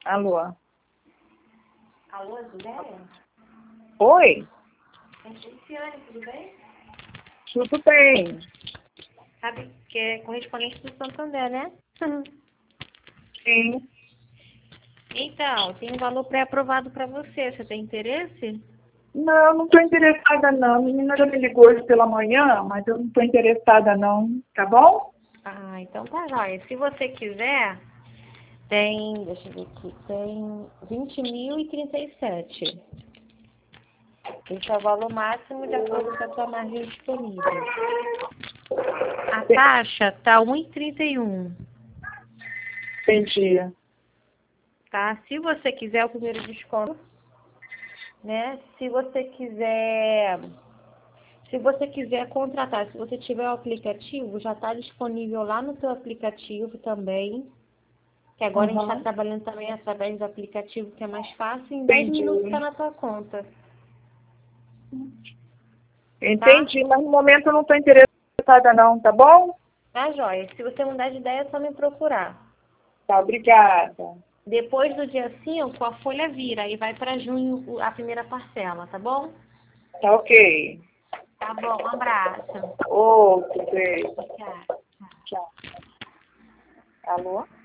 Alô? Alô, Juliana? Oi? É Cristiane, tudo bem? Tudo bem. Sabe que é correspondente do Santander, né? Sim. Então, tem um valor pré-aprovado para você. Você tem interesse? Não, não estou interessada não. A menina já me ligou hoje pela manhã, mas eu não estou interessada não. Tá bom? Ah, então tá jóia. Se você quiser, tem, deixa eu ver aqui, tem 20.037. Esse é o valor máximo de acordo com a sua margem disponível. A taxa tá 1,31, Entendi. tá? Se você quiser o primeiro desconto, né? Se você quiser contratar, se você tiver o aplicativo, já está disponível lá no seu aplicativo também, que agora a gente está Uhum. trabalhando também através do aplicativo, que é mais fácil, em 10 minutos está Entendi. na tua conta, tá? Entendi, mas no momento eu não estou interessada não, tá bom? Tá, joia. Se você mudar de ideia, é só me procurar. Tá, obrigada. Depois do dia 5, a folha vira e vai para junho a primeira parcela, tá bom? Tá ok. Tá bom, um abraço. Outro beijo. Tchau. Tchau. Alô?